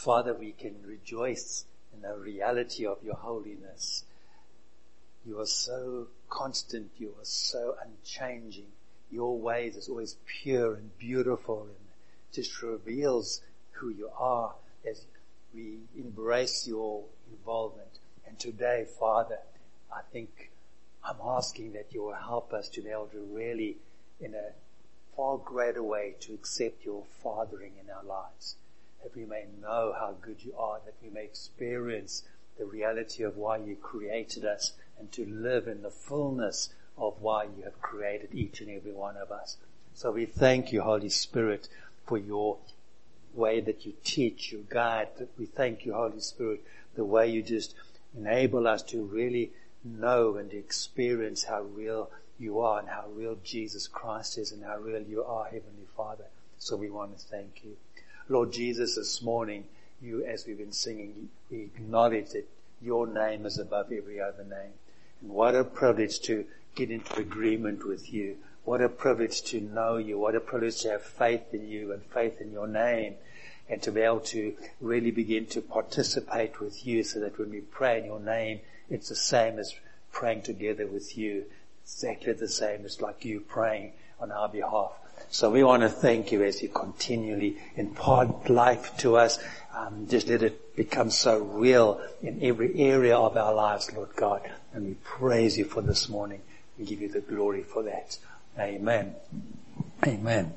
Father, we can rejoice in the reality of your holiness. You are so constant. You are so unchanging. Your ways is always pure and beautiful, and just reveals who you are as we embrace your involvement. And today, Father, I think I'm asking that you will help us to be able to really, in a far greater way, to accept your fathering in our lives. That we may know how good you are, that we may experience the reality of why you created us, and to live in the fullness of why you have created each and every one of us. So we thank you, Holy Spirit, for your way that you teach, you guide. We thank you, Holy Spirit, the way you just enable us to really know and experience how real you are and how real Jesus Christ is and how real you are, Heavenly Father. So we want to thank you. Lord Jesus, this morning, you, as we've been singing, we acknowledge that your name is above every other name. And what a privilege to get into agreement with you. What a privilege to know you. What a privilege to have faith in you and faith in your name, and to be able to really begin to participate with you, so that when we pray in your name, it's the same as praying together with you. Exactly the same as like you praying on our behalf. So we want to thank you as you continually impart life to us. Just let it become so real in every area of our lives, Lord God. And we praise you for this morning. We give you the glory for that. Amen. Amen.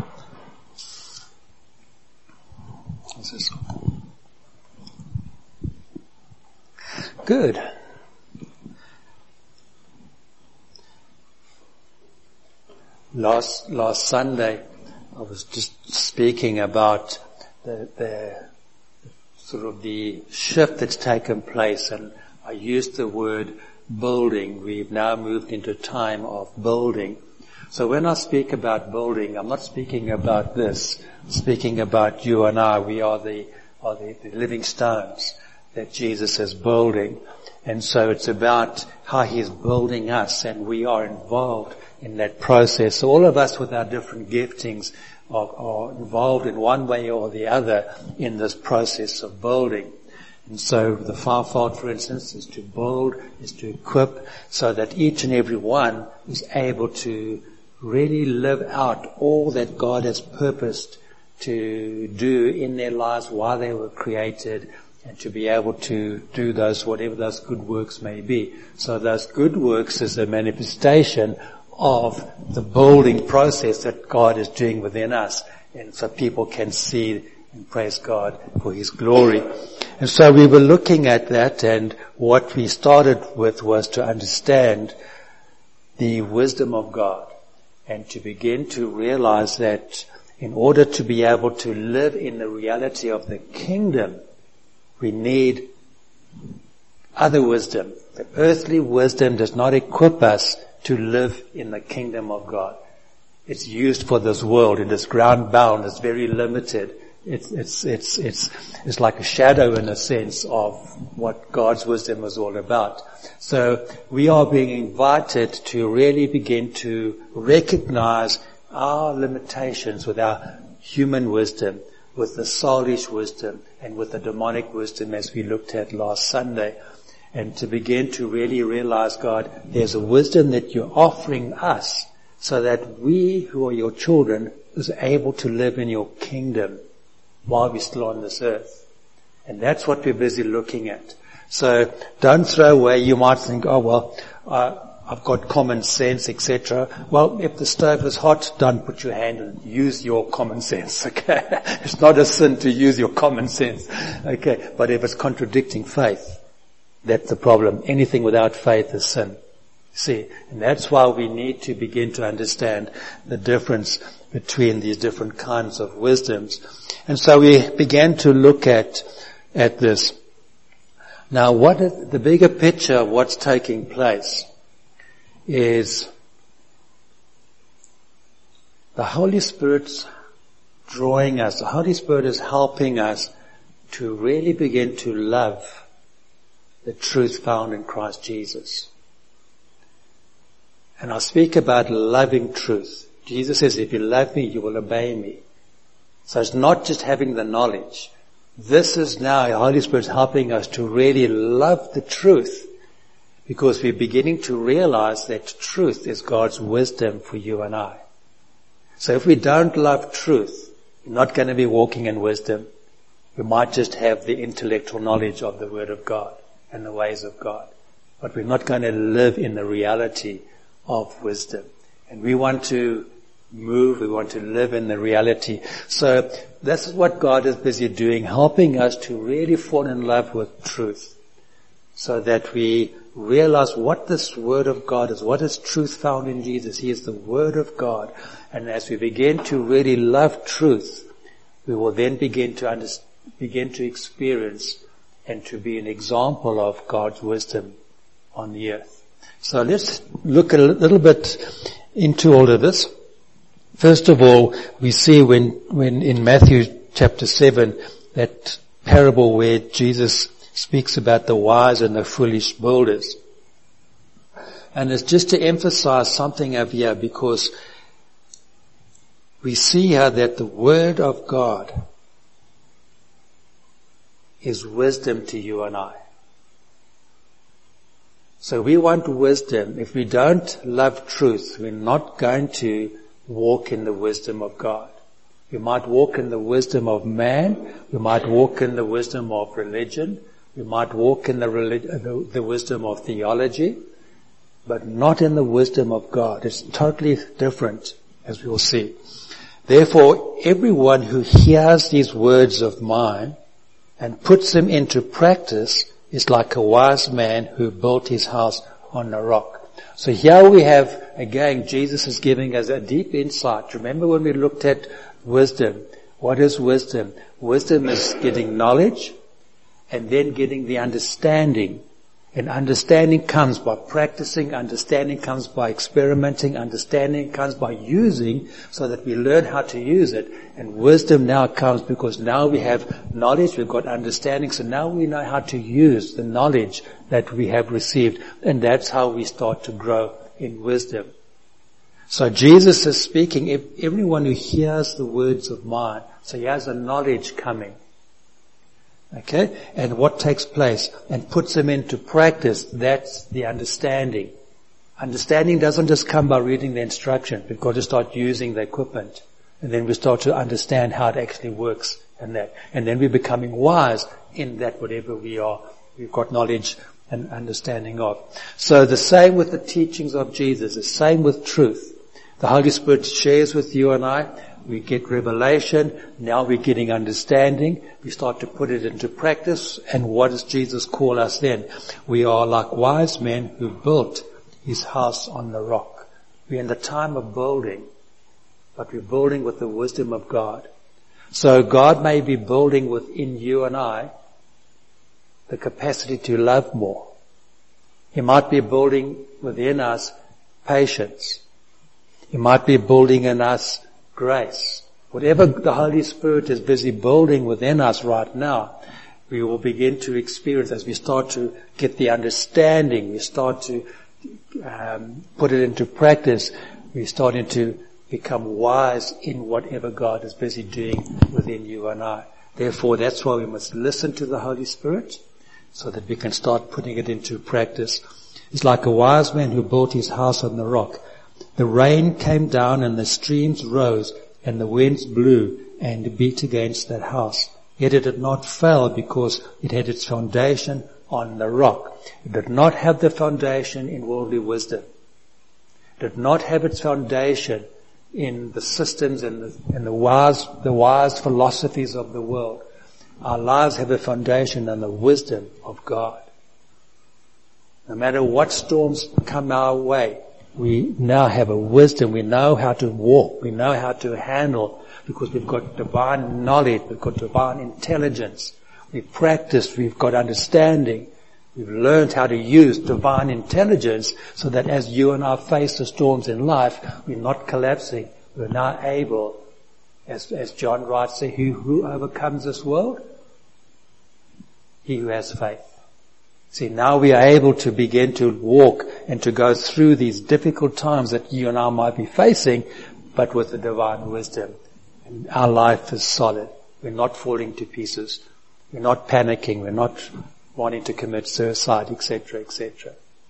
What's this? Good. Last Sunday, I was just speaking about the sort of the shift that's taken place, and I used the word building. We've now moved into a time of building. So when I speak about building, I'm not speaking about this. I'm speaking about you and I. We are the living stones that Jesus is building. And so it's about how he's building us, and we are involved in that process. All of us with our different giftings are involved in one way or the other in this process of building. And so the fivefold, for instance, is to build, is to equip, so that each and every one is able to really live out all that God has purposed to do in their lives while they were created, and to be able to do those, whatever those good works may be. So those good works is a manifestation of the building process that God is doing within us. And so people can see and praise God for his glory. And so we were looking at that, and what we started with was to understand the wisdom of God, and to begin to realize that in order to be able to live in the reality of the kingdom, we need other wisdom. The earthly wisdom does not equip us to live in the kingdom of God. It's used for this world, and it's ground bound, it's very limited. It's like a shadow in a sense of what God's wisdom is all about. So we are being invited to really begin to recognize our limitations with our human wisdom, with the soulish wisdom, and with the demonic wisdom, as we looked at last Sunday. And to begin to really realize, God, there's a wisdom that you're offering us, so that we who are your children is able to live in your kingdom while we're still on this earth. And that's what we're busy looking at. So don't throw away. You might think, oh well, I've got common sense, etc. Well, if the stove is hot, don't put your hand and use your common sense, okay? It's not a sin to use your common sense, okay? But if it's contradicting faith, that's the problem. Anything without faith is sin. See, and that's why we need to begin to understand the difference between these different kinds of wisdoms. And so we began to look at this. Now, what is the bigger picture of what's taking place is the Holy Spirit's drawing us. The Holy Spirit is helping us to really begin to love the truth found in Christ Jesus. And I speak about loving truth. Jesus says, if you love me, you will obey me. So it's not just having the knowledge, This is now the Holy Spirit's helping us to really love the truth, because we're beginning to realize that truth is God's wisdom for you and I. So if we don't love truth, we're not going to be walking in wisdom. We might just have the intellectual knowledge of the Word of God and the ways of God, but we're not going to live in the reality of wisdom. And we want to move, we want to live in the reality. So this is what God is busy doing, helping us to really fall in love with truth, so that we realize what this Word of God is, what is truth found in Jesus. He is the Word of God. And as we begin to really love truth, we will then begin to experience and to be an example of God's wisdom on the earth. So let's look a little bit into all of this. First of all, we see when in Matthew chapter 7, that parable where Jesus speaks about the wise and the foolish builders. And it's just to emphasize something over here, because we see here that the Word of God is wisdom to you and I. So we want wisdom. If we don't love truth, we're not going to walk in the wisdom of God. We might walk in the wisdom of man. We might walk in the wisdom of religion. We might walk in the wisdom of theology, but not in the wisdom of God. It's totally different, as we will see. Therefore, everyone who hears these words of mine and puts them into practice is like a wise man who built his house on a rock. So here we have, again, Jesus is giving us a deep insight. Remember when we looked at wisdom? What is wisdom? Wisdom is getting knowledge and then getting the understanding. And understanding comes by practicing, understanding comes by experimenting, understanding comes by using, so that we learn how to use it. And wisdom now comes because now we have knowledge, we've got understanding, so now we know how to use the knowledge that we have received. And that's how we start to grow in wisdom. So Jesus is speaking, everyone who hears the words of mine, so he has a knowledge coming. Okay? And what takes place and puts them into practice, that's the understanding. Understanding doesn't just come by reading the instruction. We've got to start using the equipment. And then we start to understand how it actually works and that. And then we're becoming wise in that whatever we are, we've got knowledge and understanding of. So the same with the teachings of Jesus, the same with truth. The Holy Spirit shares with you and I. We get revelation. Now we're getting understanding. We start to put it into practice. And what does Jesus call us then? We are like wise men who built his house on the rock. We're in the time of building, but we're building with the wisdom of God. So God may be building within you and I the capacity to love more. He might be building within us patience. He might be building in us grace. Whatever the Holy Spirit is busy building within us right now, we will begin to experience as we start to get the understanding, we start to put it into practice, we're starting to become wise in whatever God is busy doing within you and I. Therefore, that's why we must listen to the Holy Spirit so that we can start putting it into practice. It's like a wise man who built his house on the rock. The rain came down and the streams rose and the winds blew and beat against that house. Yet it did not fail because it had its foundation on the rock. It did not have the foundation in worldly wisdom. It did not have its foundation in the systems and the wise philosophies of the world. Our lives have a foundation in the wisdom of God. No matter what storms come our way, we now have a wisdom. We know how to walk. We know how to handle, because we've got divine knowledge. We've got divine intelligence. We've practiced. We've got understanding. We've learned how to use divine intelligence so that as you and I face the storms in life, we're not collapsing. We're now able, as John writes, who overcomes this world? He who has faith. See, now we are able to begin to walk and to go through these difficult times that you and I might be facing, but with the divine wisdom. And our life is solid. We're not falling to pieces. We're not panicking. We're not wanting to commit suicide, etc., etc.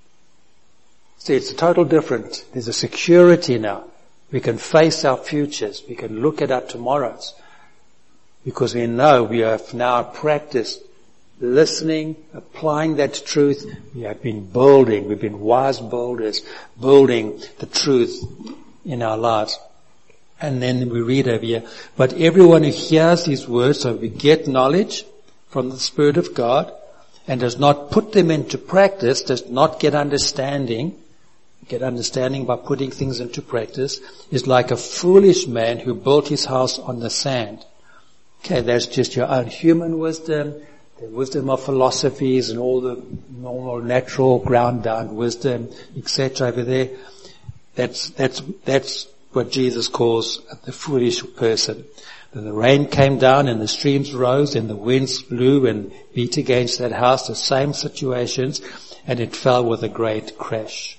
See, it's a total different. There's a security now. We can face our futures. We can look at our tomorrows. Because we know we have now practiced listening, applying that truth. We have been building. We've been wise builders, building the truth in our lives. And then we read over here, but everyone who hears these words, so we get knowledge from the Spirit of God, and does not put them into practice, does not get understanding by putting things into practice, is like a foolish man who built his house on the sand. Okay, that's just your own human wisdom, the wisdom of philosophies and all the normal, natural, ground-down wisdom, etc. over there. That's what Jesus calls the foolish person. And the rain came down and the streams rose and the winds blew and beat against that house, the same situations, and it fell with a great crash.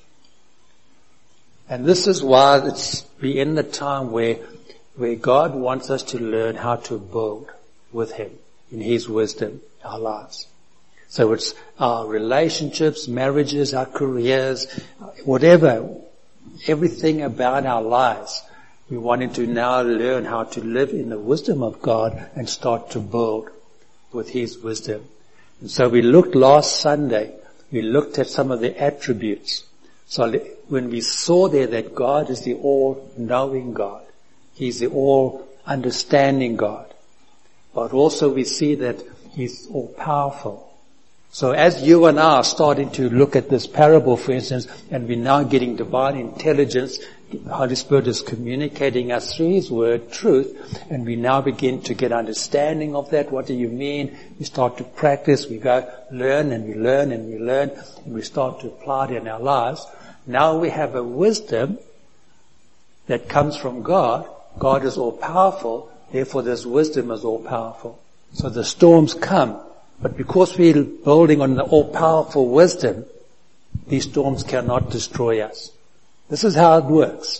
And this is why we're in the time where God wants us to learn how to build with Him in His wisdom, our lives. So it's our relationships, marriages, our careers, whatever, everything about our lives. We wanted to now learn how to live in the wisdom of God and start to build with His wisdom. And so we looked last Sunday, we looked at some of the attributes. So when we saw there that God is the all-knowing God, He's the all-understanding God, but also we see that He's all-powerful. So as you and I are starting to look at this parable, for instance, and we're now getting divine intelligence, the Holy Spirit is communicating us through His Word, truth, and we now begin to get understanding of that. What do you mean? We start to practice, we go learn and we learn and we learn, and we start to apply it in our lives. Now we have a wisdom that comes from God. God is all powerful, therefore this wisdom is all powerful. So the storms come, but because we're building on the all powerful wisdom, these storms cannot destroy us. This is how it works.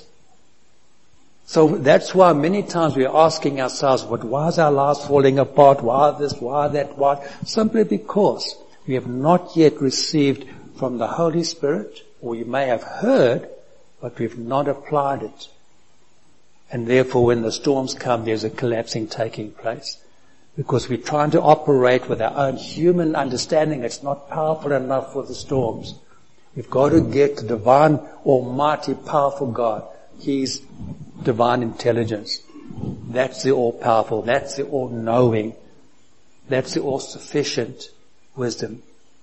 So that's why many times we're asking ourselves, why is our lives falling apart? Why this? Why that? Why? Simply because we have not yet received from the Holy Spirit, or you may have heard, but we've not applied it. And therefore when the storms come, there's a collapsing taking place. Because we're trying to operate with our own human understanding. It's not powerful enough for the storms. We've got to get the divine, almighty, powerful God. He's divine intelligence. That's the all-powerful. That's the all-knowing. That's the all-sufficient wisdom.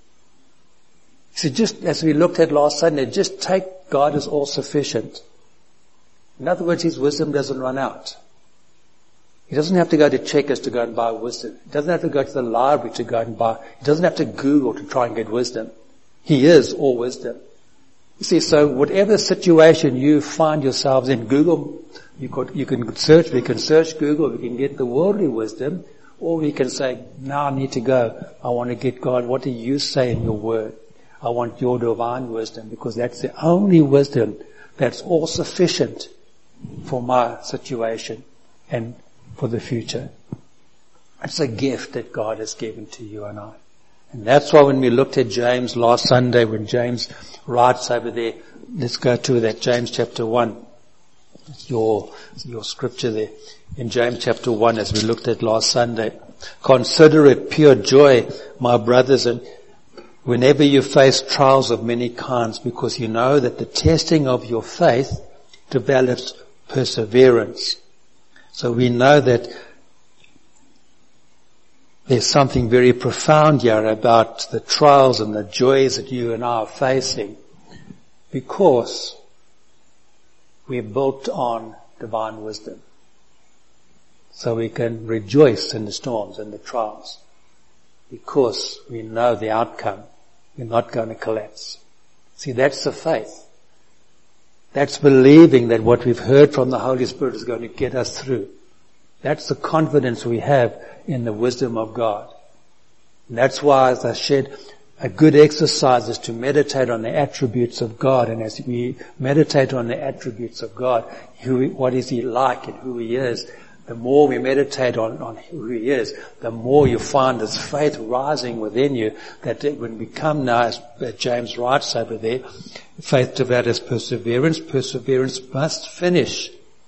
So just as we looked at last Sunday, just take God as all-sufficient. In other words, His wisdom doesn't run out. He doesn't have to go to Checkers to go and buy wisdom. He doesn't have to go to the library to go and buy. He doesn't have to Google to try and get wisdom. He is all wisdom. You see, so whatever situation you find yourselves in, Google, we can search Google, we can get the worldly wisdom, or we can say, now I need to go. I want to get God, what do you say in your word? I want your divine wisdom, because that's the only wisdom that's all sufficient for my situation and for the future. It's a gift that God has given to you and I. And that's why when we looked at James last Sunday, when James writes over there, let's go to that, James chapter 1. It's your scripture there. In James chapter 1, as we looked at last Sunday. Consider it pure joy, my brothers, and whenever you face trials of many kinds, because you know that the testing of your faith develops perseverance. So we know that there's something very profound here about the trials and the joys that you and I are facing, because we're built on divine wisdom. So we can rejoice in the storms and the trials, because we know the outcome. We're not going to collapse. See, that's the faith. That's believing that what we've heard from the Holy Spirit is going to get us through. That's the confidence we have in the wisdom of God. And that's why, as I said, a good exercise is to meditate on the attributes of God. And as we meditate on the attributes of God, what is He like and who He is, The more we meditate on who He is, the more you find this faith rising within you, that it would become now, as James writes over there, faith develops perseverance. Perseverance must finish.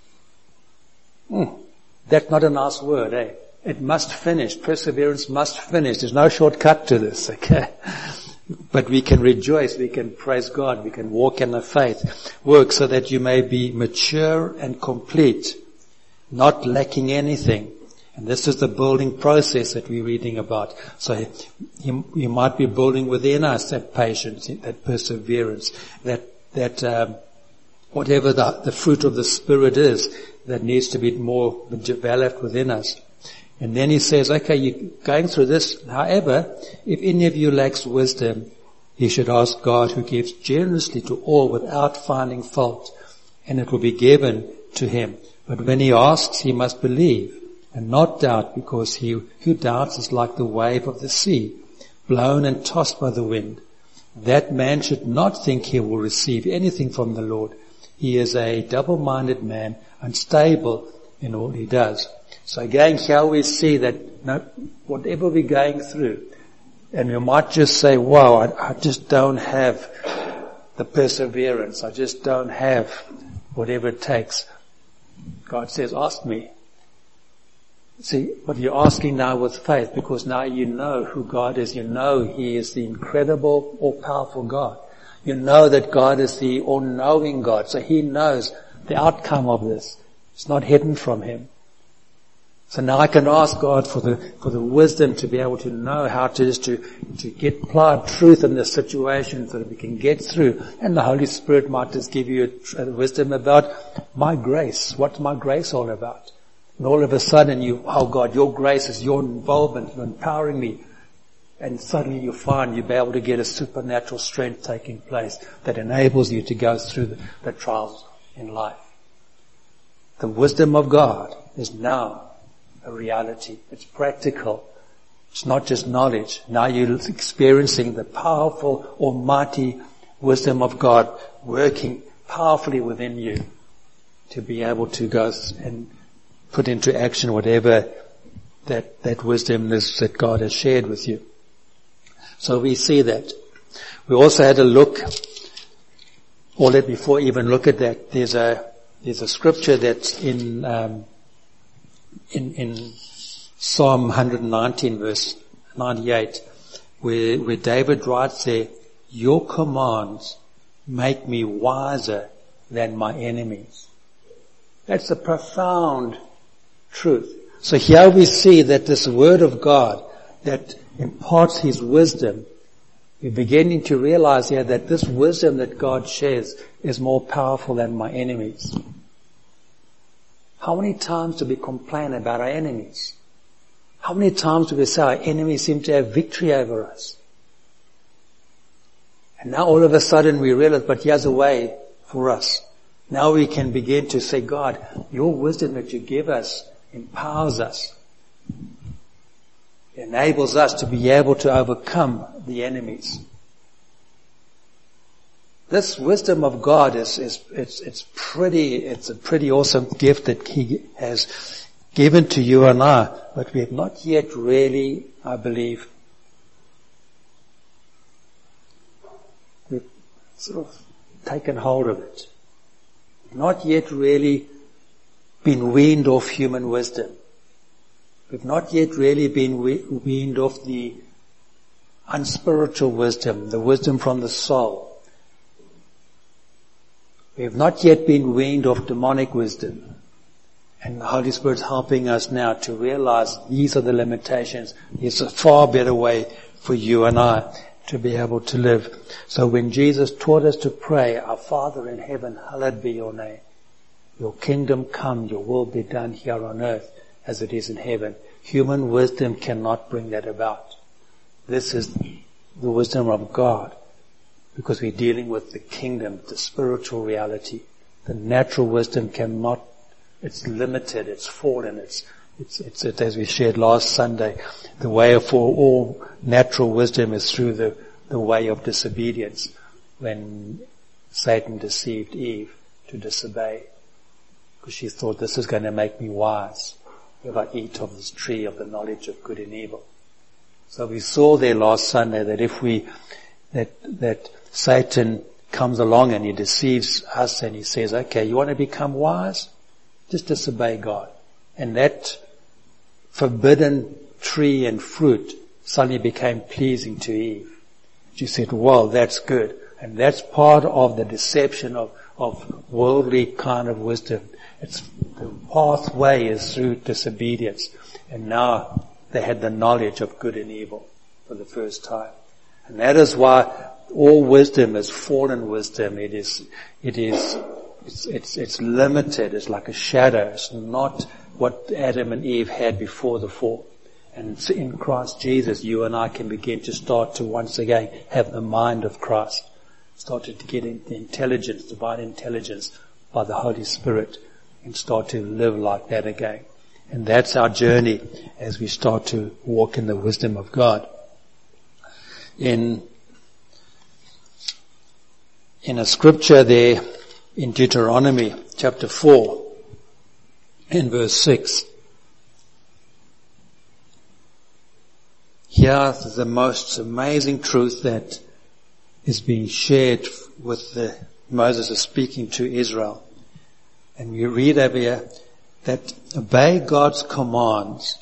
That's not a nice word, eh? It must finish. Perseverance must finish. There's no shortcut to this, okay? But we can rejoice, we can praise God, we can walk in the faith. Work so that you may be mature and complete, not lacking anything. And this is the building process that we're reading about. So you might be building within us that patience, that perseverance, that whatever the fruit of the Spirit is that needs to be more developed within us. And then he says, okay, you're going through this. However, if any of you lacks wisdom, he should ask God, who gives generously to all without finding fault, and it will be given to him. But when he asks, he must believe and not doubt, because he who doubts is like the wave of the sea, blown and tossed by the wind. That man should not think he will receive anything from the Lord. He is a double-minded man, unstable in all he does. So again, here we see that whatever we're going through, and we might just say, wow, I just don't have the perseverance. I just don't have whatever it takes. God says, ask me. See, but you're asking now with faith, because now you know who God is. You know He is the incredible, all-powerful God. You know that God is the all-knowing God. So He knows the outcome of this. It's not hidden from Him. So now I can ask God for the wisdom to be able to know how to get applied truth in this situation so that we can get through. And the Holy Spirit might just give you a wisdom about my grace. What's my grace all about? And all of a sudden oh God, your grace is your involvement, you're empowering me. And suddenly you find you'll be able to get a supernatural strength taking place that enables you to go through the trials in life. The wisdom of God is now a reality. It's practical. It's not just knowledge. Now you're experiencing the powerful, almighty wisdom of God working powerfully within you to be able to go and put into action whatever that wisdom is that God has shared with you. So we see that. We also had a look, or let before even look at that, there's a scripture that's in Psalm 119 verse 98, where David writes there, your commands make me wiser than my enemies. That's a profound truth. So here we see that this word of God that imparts His wisdom, we're beginning to realize here that this wisdom that God shares is more powerful than my enemies. How many times do we complain about our enemies? How many times do we say our enemies seem to have victory over us? And now all of a sudden we realize, but here's a way for us. Now we can begin to say, God, your wisdom that you give us empowers us. It enables us to be able to overcome the enemies. This wisdom of God it's a pretty awesome gift that He has given to you and I, but we have not yet really, I believe, we've sort of taken hold of it. Not yet really been weaned off human wisdom. We've not yet really been weaned off the unspiritual wisdom, the wisdom from the soul. We have not yet been weaned off demonic wisdom. And the Holy Spirit's helping us now to realize these are the limitations. There's a far better way for you and I to be able to live. So when Jesus taught us to pray, our Father in heaven, hallowed be your name. Your kingdom come, your will be done here on earth as it is in heaven. Human wisdom cannot bring that about. This is the wisdom of God, because we're dealing with the kingdom, the spiritual reality. The natural wisdom cannot, it's limited, it's fallen, it's as we shared last Sunday, the way for all natural wisdom is through the way of disobedience, when Satan deceived Eve to disobey, because she thought, this is going to make me wise. if I eat of this tree of the knowledge of good and evil. So we saw there last Sunday that that Satan comes along and he deceives us and he says, okay, you want to become wise? Just disobey God. And that forbidden tree and fruit suddenly became pleasing to Eve. She said, well, that's good. And that's part of the deception of worldly kind of wisdom. The pathway is through disobedience. And now they had the knowledge of good and evil for the first time. And that is why all wisdom is fallen wisdom. It's limited. It's like a shadow. It's not what Adam and Eve had before the fall. And in Christ Jesus, you and I can begin to start to once again have the mind of Christ. Started to get intelligence, divine intelligence by the Holy Spirit, and start to live like that again. And that's our journey as we start to walk in the wisdom of God. In a scripture there in Deuteronomy chapter 4 in verse 6, here's the most amazing truth that is being shared with Moses is speaking to Israel. And we read over here that obey God's commands.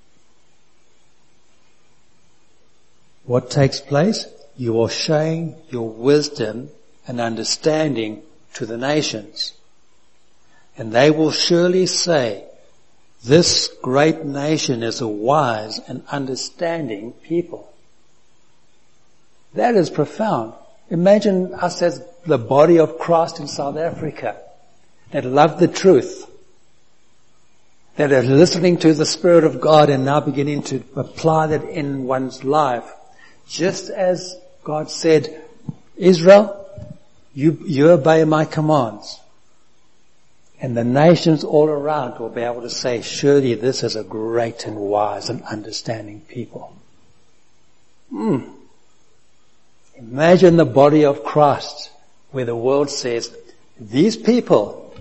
What takes place? You are showing your wisdom and understanding to the nations. And they will surely say, this great nation is a wise and understanding people. That is profound. Imagine us as the body of Christ in South Africa that love the truth, that are listening to the Spirit of God and now beginning to apply that in one's life. Just as God said, Israel, you obey my commands. And the nations all around will be able to say, surely this is a great and wise and understanding people. Imagine the body of Christ where the world says, these people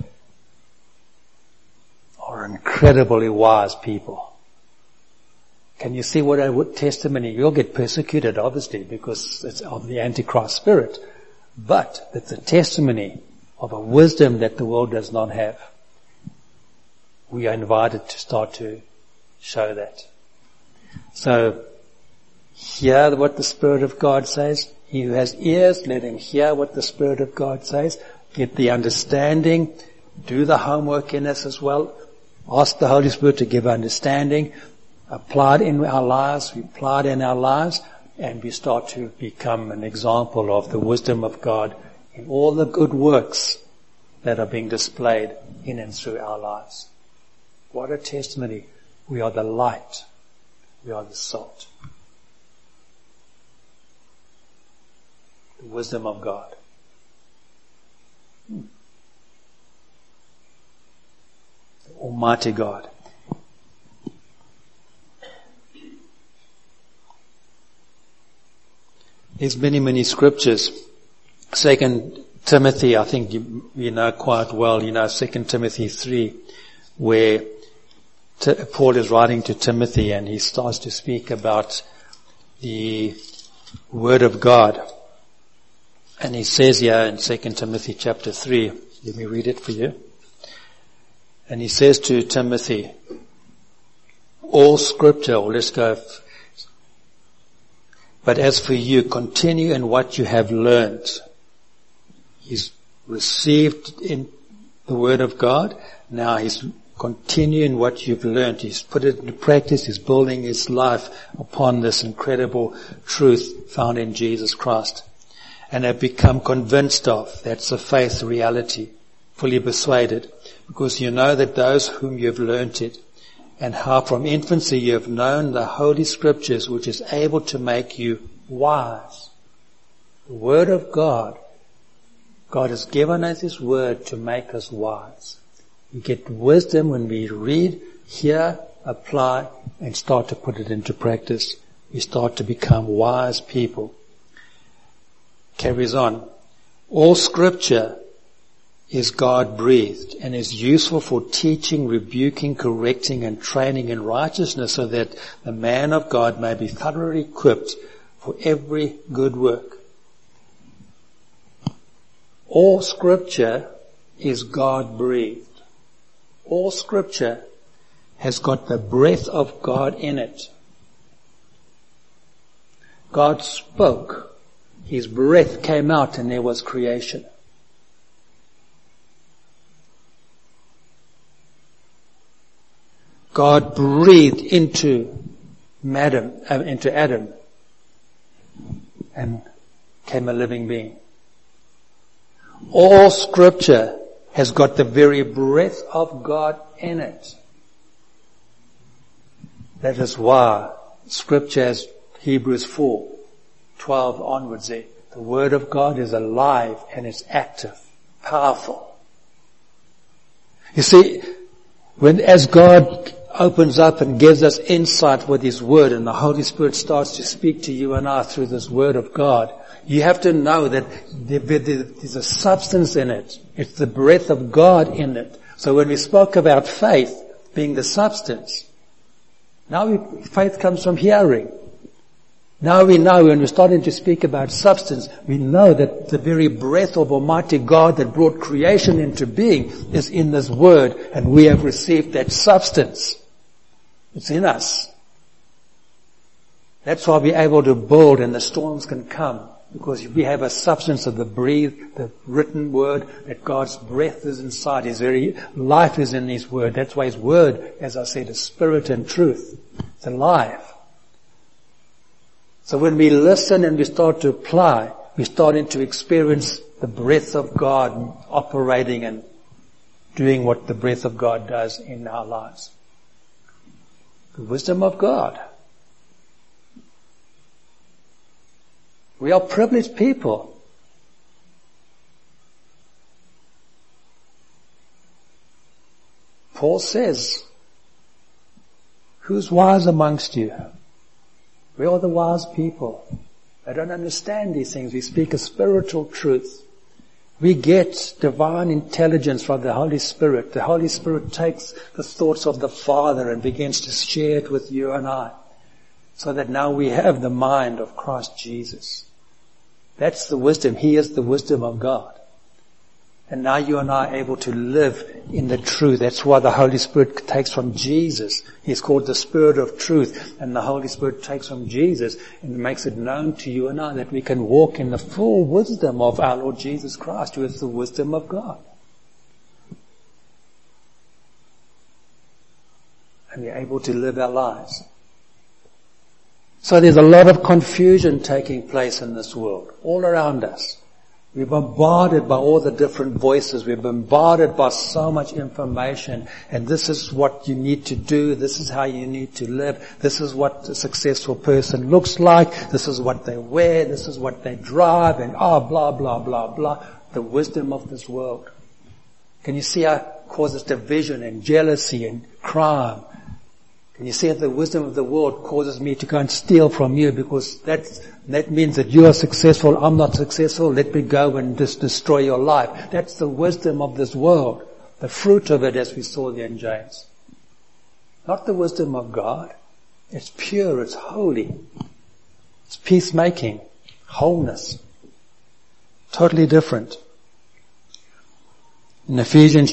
are incredibly wise people. Can you see what a testimony? You'll get persecuted, obviously, because it's of the Antichrist spirit. But it's a testimony of a wisdom that the world does not have. We are invited to start to show that. So, hear what the Spirit of God says. He who has ears, let him hear what the Spirit of God says. Get the understanding. Do the homework in us as well. Ask the Holy Spirit to give understanding. Apply it in our lives. We apply it in our lives. And we start to become an example of the wisdom of God in all the good works that are being displayed in and through our lives. What a testimony. We are the light. We are the salt. The wisdom of God. The Almighty God. There's many scriptures. 2 Timothy, I think you know quite well, 2 Timothy 3, where Paul is writing to Timothy and he starts to speak about the Word of God. And he says here in 2 Timothy chapter 3, let me read it for you. And he says to Timothy, all scripture, let's go, but as for you, continue in what you have learned. He's received in the Word of God. Now he's continuing what you've learned. He's put it into practice. He's building his life upon this incredible truth found in Jesus Christ. And have become convinced of. That's a faith reality. Fully persuaded. Because you know that those whom you have learnt it, and how from infancy you have known the Holy Scriptures, which is able to make you wise. The Word of God. God has given us His Word to make us wise. We get wisdom when we read, hear, apply, and start to put it into practice. We start to become wise people. Carries on. All Scripture is God-breathed and is useful for teaching, rebuking, correcting, and training in righteousness, so that the man of God may be thoroughly equipped for every good work. All Scripture is God-breathed. All Scripture has got the breath of God in it. God spoke. His breath came out and there was creation. God breathed into Adam and came a living being. All Scripture has got the very breath of God in it. That is why Scripture, as Hebrews 4:12 onwards, the Word of God is alive and it's active, powerful. You see, as God opens up and gives us insight with His Word, and the Holy Spirit starts to speak to you and I through this Word of God, you have to know that there's a substance in it. It's the breath of God in it. So when we spoke about faith being the substance, faith comes from hearing. Now we know, when we're starting to speak about substance, we know that the very breath of Almighty God that brought creation into being is in this Word, and we have received that substance. It's in us. That's why we're able to build and the storms can come, because we have a substance of the written Word, that God's breath is inside. His very life is in His Word. That's why His Word, as I said, is spirit and truth. It's alive. So when we listen and we start to apply, we're starting to experience the breath of God operating and doing what the breath of God does in our lives. The wisdom of God. We are privileged people. Paul says, who's wise amongst you? We are the wise people. They don't understand these things. We speak a spiritual truth. We get divine intelligence from the Holy Spirit. The Holy Spirit takes the thoughts of the Father and begins to share it with you and I, so that now we have the mind of Christ Jesus. That's the wisdom. He is the wisdom of God. And now you and I are able to live in the truth. That's why the Holy Spirit takes from Jesus. He's called the Spirit of Truth. And the Holy Spirit takes from Jesus and makes it known to you and I that we can walk in the full wisdom of our Lord Jesus Christ, who is the wisdom of God. And we're able to live our lives. So there's a lot of confusion taking place in this world, all around us. We're bombarded by all the different voices. We're bombarded by so much information. And this is what you need to do. This is how you need to live. This is what a successful person looks like. This is what they wear. This is what they drive. And blah, blah, blah, blah. The wisdom of this world. Can you see how it causes division and jealousy and crime? Can you see how the wisdom of the world causes me to go and steal from you, because that means that you are successful, I'm not successful, let me go and just destroy your life. That's the wisdom of this world. The fruit of it, as we saw there in James. Not the wisdom of God. It's pure, it's holy. It's peacemaking, wholeness. Totally different. In Ephesians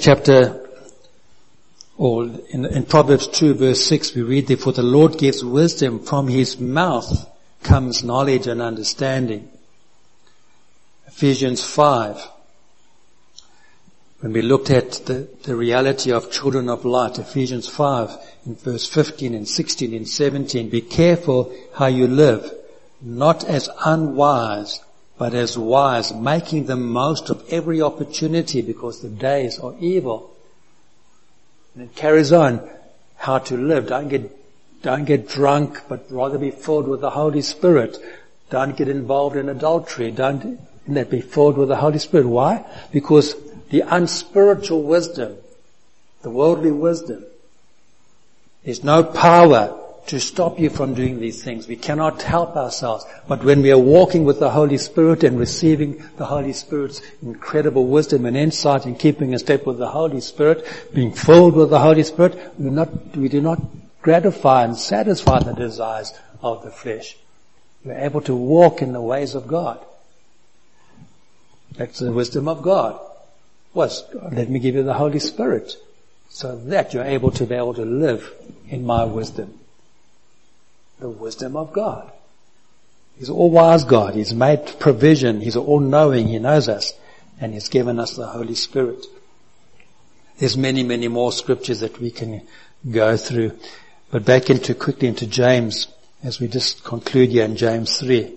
in Proverbs 2 verse 6 we read, therefore the Lord gives wisdom, from His mouth comes knowledge and understanding. Ephesians 5, when we looked at the reality of children of light, Ephesians 5 in verse 15 and 16 and 17, be careful how you live, not as unwise, but as wise, making the most of every opportunity, because the days are evil. And it carries on how to live. Don't get drunk, but rather be filled with the Holy Spirit. Don't get involved in adultery. Don't be filled with the Holy Spirit. Why? Because the unspiritual wisdom, the worldly wisdom, there's no power to stop you from doing these things. We cannot help ourselves. But when we are walking with the Holy Spirit and receiving the Holy Spirit's incredible wisdom and insight and keeping in step with the Holy Spirit, being filled with the Holy Spirit, we do not gratify and satisfy the desires of the flesh. We're able to walk in the ways of God. That's the wisdom of God. Let me give you the Holy Spirit so that you're able to live in my wisdom. The wisdom of God. He's all-wise God. He's made provision. He's all-knowing. He knows us. And He's given us the Holy Spirit. There's many, many more scriptures that we can go through. But quickly into James, as we just conclude here in James 3.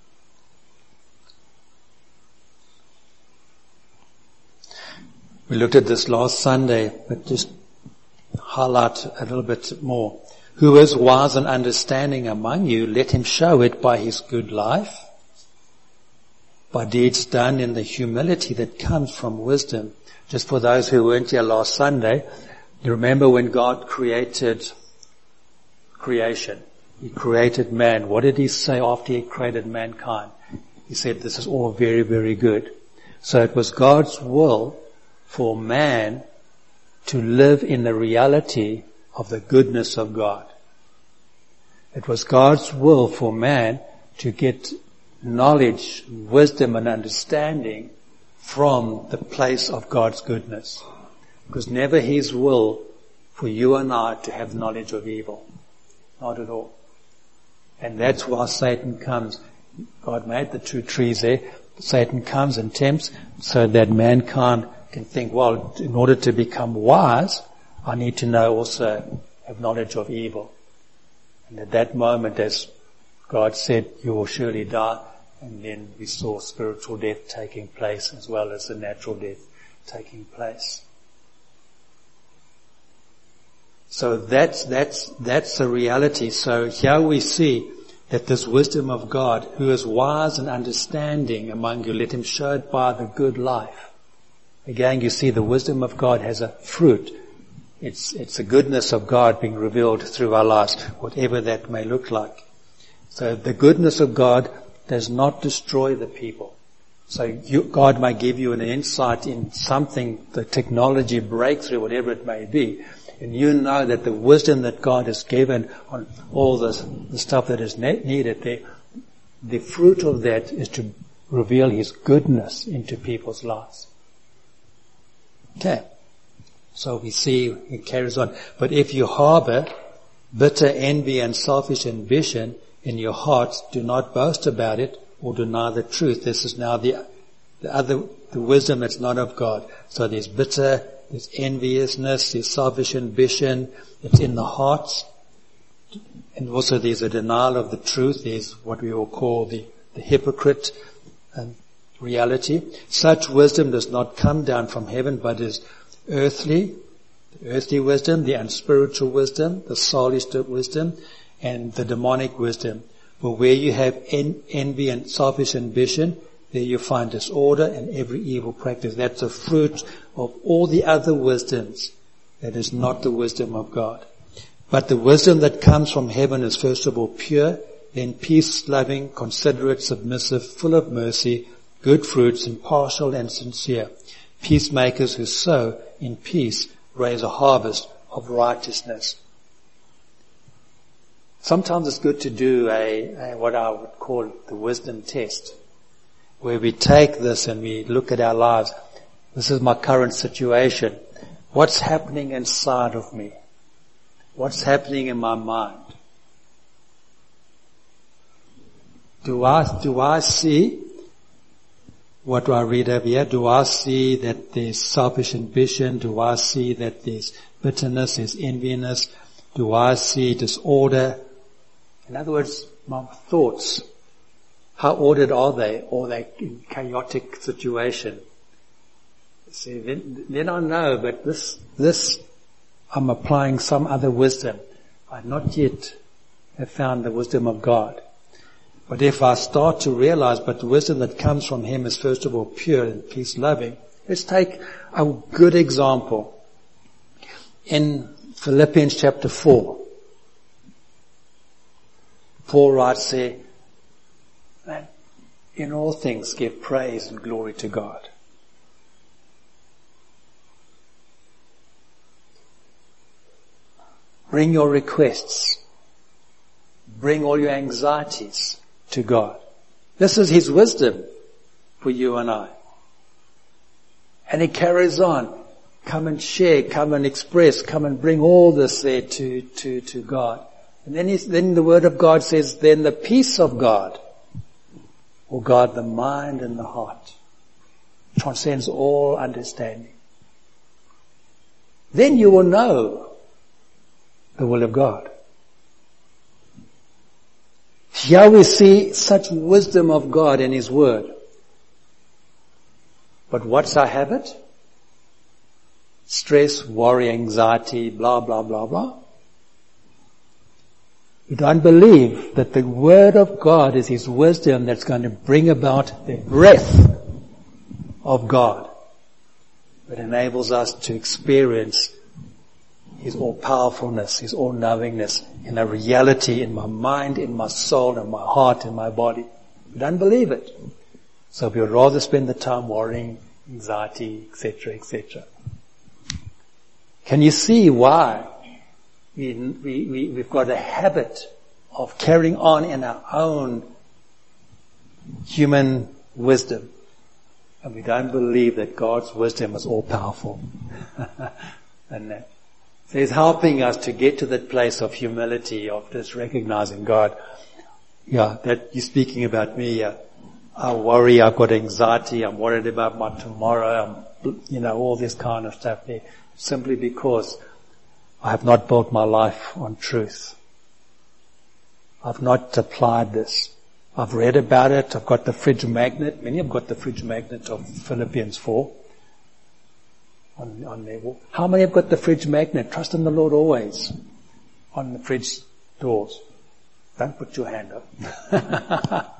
We looked at this last Sunday, but just highlight a little bit more. Who is wise and understanding among you, let him show it by his good life, by deeds done in the humility that comes from wisdom. Just for those who weren't here last Sunday, you remember when God created creation. He created man. What did He say after He created mankind? He said, this is all very, very good. So it was God's will for man to live in the reality of the goodness of God. It was God's will for man to get knowledge, wisdom and understanding from the place of God's goodness. It was never His will for you and I to have knowledge of evil. Not at all. And that's why Satan comes. God made the two trees there. Satan comes and tempts so that mankind can think, well, in order to become wise, I need to have knowledge of evil. And at that moment, as God said, you will surely die. And then we saw spiritual death taking place as well as the natural death taking place. So that's the reality. So here we see that this wisdom of God, who is wise and understanding among you, let him show it by the good life. Again, you see the wisdom of God has a fruit. It's the goodness of God being revealed through our lives, whatever that may look like. So the goodness of God does not destroy the people. So God may give you an insight in something, the technology breakthrough, whatever it may be, and you know that the wisdom that God has given on all the stuff that is needed there, the fruit of that is to reveal His goodness into people's lives. Okay. So we see it carries on. But if you harbor bitter envy and selfish ambition in your hearts, do not boast about it or deny the truth. This is now the wisdom that's not of God. So there's bitter, there's enviousness, there's selfish ambition, it's in the hearts. And also there's a denial of the truth. There's what we will call the hypocrite reality. Such wisdom does not come down from heaven, but is earthly, the earthly wisdom, the unspiritual wisdom, the soulish wisdom, and the demonic wisdom. For where you have envy and selfish ambition, there you find disorder and every evil practice. That's a fruit of all the other wisdoms. That is not the wisdom of God. But the wisdom that comes from heaven is first of all pure, then peace-loving, considerate, submissive, full of mercy, good fruits, impartial and sincere. Peacemakers who sow in peace raise a harvest of righteousness. Sometimes it's good to do what I would call the wisdom test, where we take this and we look at our lives. This is my current situation. What's happening inside of me? What's happening in my mind? Do I see what do I read over here? Do I see that there's selfish ambition? Do I see that there's bitterness, there's enviness? Do I see disorder? In other words, my thoughts, how ordered are they? Or are they in chaotic situation? See, then I know, but this I'm applying some other wisdom. I not yet have found the wisdom of God. But if I start to realize, but the wisdom that comes from Him is first of all pure and peace-loving. Let's take a good example. In Philippians chapter 4, Paul writes there, and in all things give praise and glory to God. Bring your requests. Bring all your anxieties to God. This is His wisdom for you and I. And He carries on. Come and share, come and express, come and bring all this there to God. And then the Word of God says, then the peace of God will guard the mind and the heart. Transcends all understanding. Then you will know the will of God. Here we see such wisdom of God in His Word. But what's our habit? Stress, worry, anxiety, blah, blah, blah, blah. We don't believe that the Word of God is His wisdom that's going to bring about the breath of God that enables us to experience His all-powerfulness, His all-knowingness in a reality in my mind, in my soul, in my heart, in my body. We don't believe it. So we would rather spend the time worrying, anxiety, etc., etc. Can you see why we've got a habit of carrying on in our own human wisdom, and we don't believe that God's wisdom is all-powerful? And so He's helping us to get to that place of humility, of just recognizing God. Yeah, that you're speaking about me. I worry, I've got anxiety, I'm worried about my tomorrow, all this kind of stuff there, simply because I have not built my life on truth. I've not applied this. I've read about it, I've got the fridge magnet, many have got the fridge magnet of Philippians 4 on their wall. How many have got the fridge magnet? Trust in the Lord always on the fridge doors. Don't put your hand up.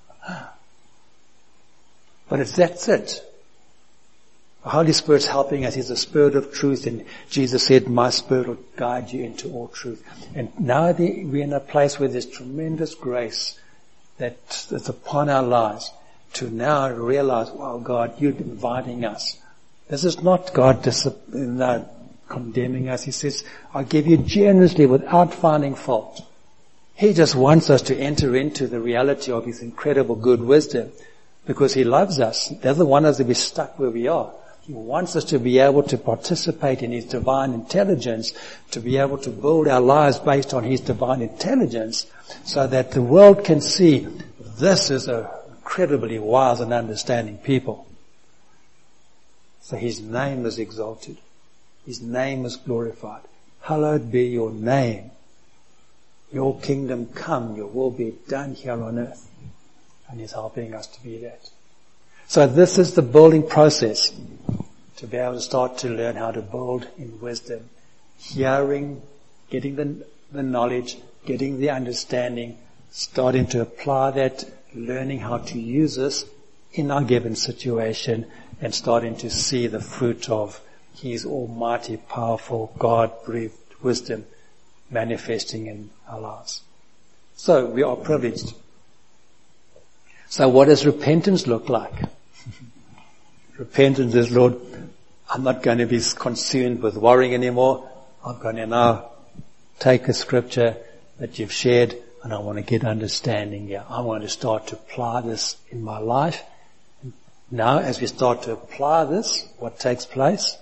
But that's it. The Holy Spirit's helping us. He's the Spirit of truth, and Jesus said, my Spirit will guide you into all truth. And now we're in a place where there's tremendous grace that's upon our lives to now realize, wow, God, you're inviting us. This is not God condemning us. He says, I give you generously without finding fault. He just wants us to enter into the reality of His incredible good wisdom because He loves us. He doesn't want us to be stuck where we are. He wants us to be able to participate in His divine intelligence, to be able to build our lives based on His divine intelligence so that the world can see this is an incredibly wise and understanding people. So His name is exalted. His name is glorified. Hallowed be your name. Your kingdom come, your will be done here on earth. And He's helping us to be that. So this is the building process, to be able to start to learn how to build in wisdom. Hearing, getting the knowledge, getting the understanding, starting to apply that, learning how to use this in our given situation, and starting to see the fruit of His almighty, powerful, God-breathed wisdom manifesting in our lives. So we are privileged. So what does repentance look like? Repentance is, Lord, I'm not going to be consumed with worrying anymore. I'm going to now take a scripture that you've shared and I want to get understanding here. I want to start to apply this in my life. Now, as we start to apply this, what takes place?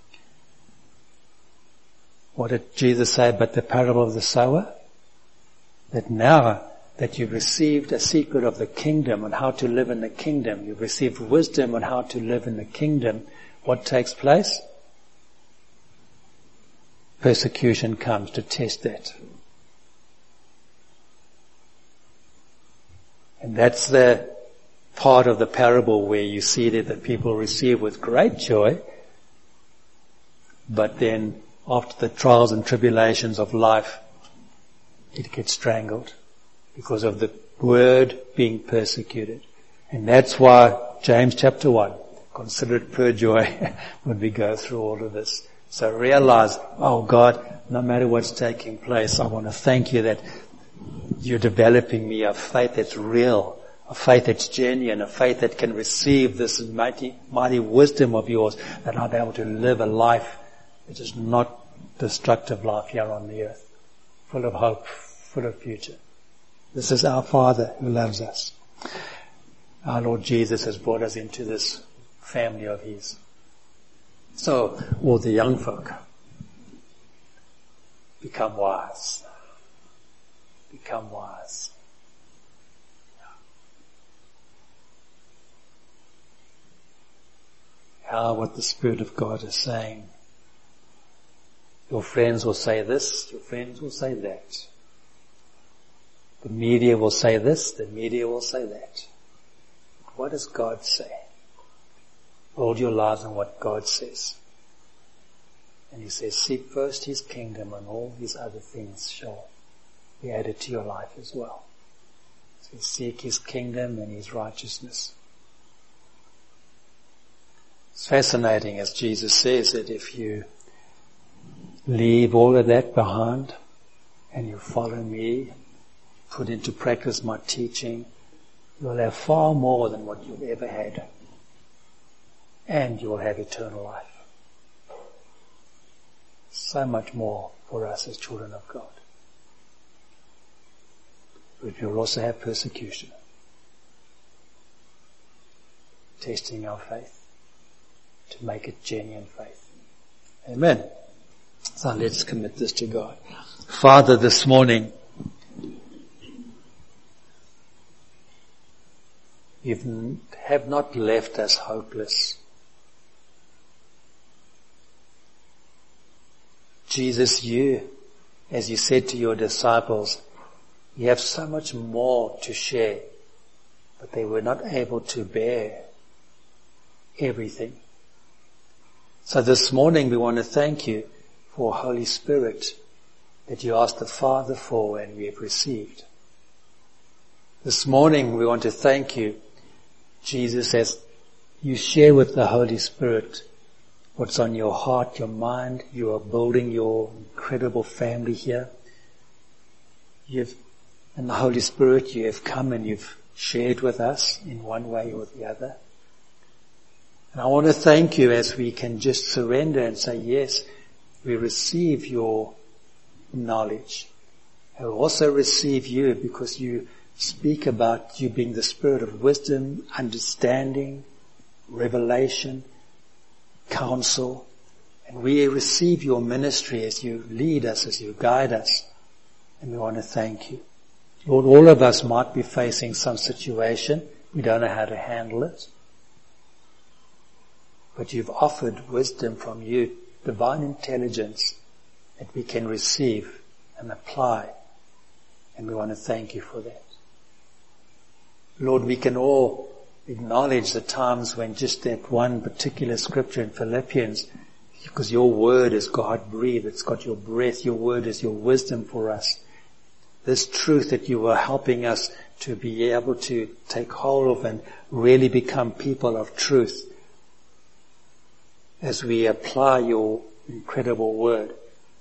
What did Jesus say about the parable of the sower? That now that you've received a secret of the kingdom and how to live in the kingdom, you've received wisdom on how to live in the kingdom, what takes place? Persecution comes to test that. And that's the part of the parable where you see that people receive with great joy, but then after the trials and tribulations of life, it gets strangled because of the word being persecuted. And that's why James chapter 1, consider it pure joy when we go through all of this. So realize, oh God, no matter what's taking place, I want to thank you that You're developing me a faith that's real, a faith that's genuine, a faith that can receive this mighty wisdom of yours, that I'll be able to live a life that is not destructive life here on the earth, full of hope, full of future. This is our Father who loves us. Our Lord Jesus has brought us into this family of His. So, all the young folk, become wise. Become wise. What the Spirit of God is saying. Your friends will say this, your friends will say that. The media will say this, the media will say that. What does God say? Build your lives on what God says. And He says, seek first His kingdom, and all these other things shall be added to your life as well. So seek His kingdom and His righteousness. It's fascinating, as Jesus says, that if you leave all of that behind and you follow me, put into practice my teaching, you'll have far more than what you've ever had. And you will have eternal life. So much more for us as children of God. But we will also have persecution. Testing our faith to make it genuine faith. Amen. So let's commit this to God. Father, this morning, you have not left us hopeless. Jesus, you, as you said to your disciples, you have so much more to share, but they were not able to bear everything. So this morning we want to thank you for Holy Spirit that you asked the Father for and we have received. This morning we want to thank you, Jesus, as you share with the Holy Spirit what's on your heart, your mind. You are building your incredible family here. In the Holy Spirit, you have come and you've shared with us in one way or the other. And I want to thank you as we can just surrender and say, yes, we receive your knowledge. And we also receive you because you speak about you being the Spirit of wisdom, understanding, revelation, counsel. And we receive your ministry as you lead us, as you guide us. And we want to thank you. Lord, all of us might be facing some situation. We don't know how to handle it. But you've offered wisdom from you, divine intelligence that we can receive and apply. And we want to thank you for that. Lord, we can all acknowledge the times when just that one particular scripture in Philippians, because your word is God-breathed, it's got your breath, your word is your wisdom for us. This truth that you are helping us to be able to take hold of and really become people of truth as we apply your incredible word.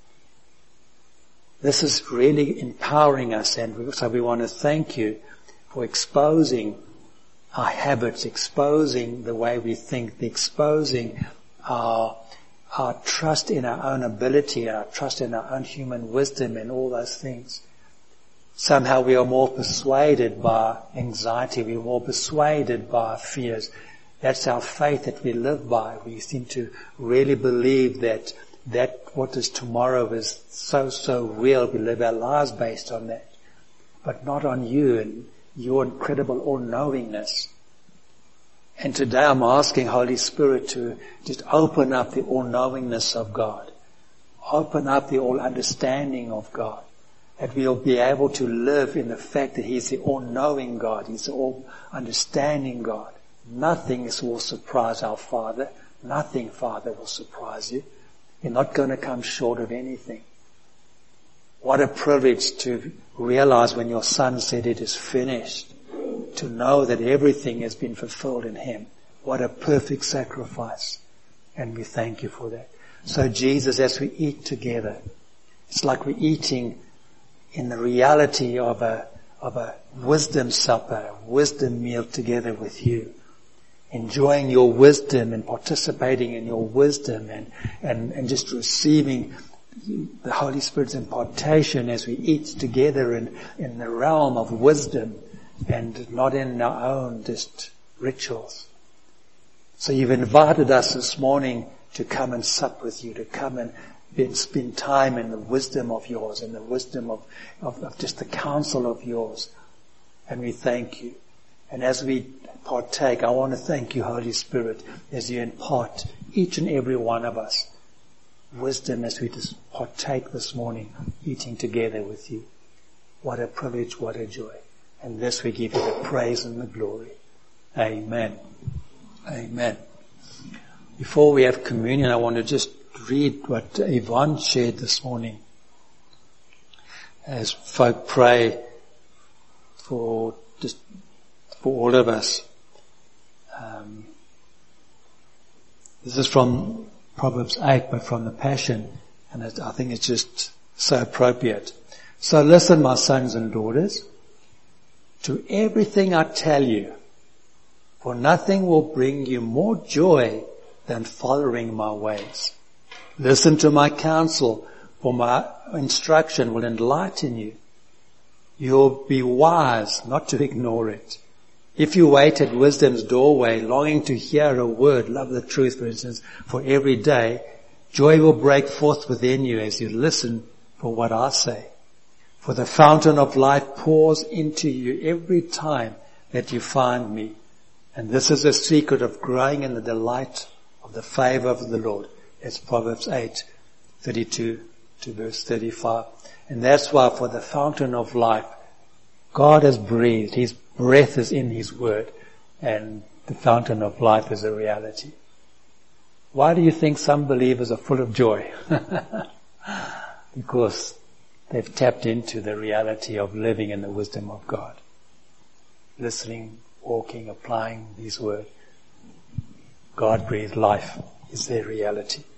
This is really empowering us, and so we want to thank you for exposing our habits, exposing the way we think, exposing our trust in our own ability, our trust in our own human wisdom and all those things. Somehow we are more persuaded by anxiety, we're more persuaded by fears. That's our faith that we live by. We seem to really believe that what is tomorrow is so real. We live our lives based on that. But not on you and your incredible all-knowingness. And today I'm asking Holy Spirit to just open up the all-knowingness of God. Open up the all-understanding of God. That we'll be able to live in the fact that He's the all-knowing God. He's the all-understanding God. Nothing will surprise our Father. Nothing, Father, will surprise you. You're not going to come short of anything. What a privilege to realize when your Son said it is finished, to know that everything has been fulfilled in Him. What a perfect sacrifice. And we thank you for that. So Jesus, as we eat together, it's like we're eating in the reality of a of a wisdom supper, a wisdom meal together with you. Enjoying your wisdom and participating in your wisdom and just receiving the Holy Spirit's impartation as we eat together in the realm of wisdom and not in our own just rituals. So you've invited us this morning to come and sup with you, to come and spend time in the wisdom of yours, in the wisdom of just the counsel of yours. And we thank you. And as we partake, I want to thank you, Holy Spirit, as you impart each and every one of us wisdom as we just partake this morning, eating together with you. What a privilege, what a joy. And this we give you the praise and the glory. Amen. Amen. Before we have communion, I want to just read what Yvonne shared this morning. As folk pray for all of us. This is from Proverbs 8, but from the Passion, and I think it's just so appropriate. So listen, my sons and daughters, to everything I tell you, for nothing will bring you more joy than following my ways. Listen to my counsel, for my instruction will enlighten you. You'll be wise not to ignore it. If you wait at wisdom's doorway, longing to hear a word, love the truth, for instance, for every day, joy will break forth within you as you listen for what I say. For the fountain of life pours into you every time that you find me. And this is the secret of growing in the delight of the favor of the Lord. It's Proverbs 8:32 to verse 35. And that's why for the fountain of life, God has breathed. His breath is in His word, and the fountain of life is a reality. Why do you think some believers are full of joy? Because they've tapped into the reality of living in the wisdom of God. Listening, walking, applying His word. God breathed life is their reality.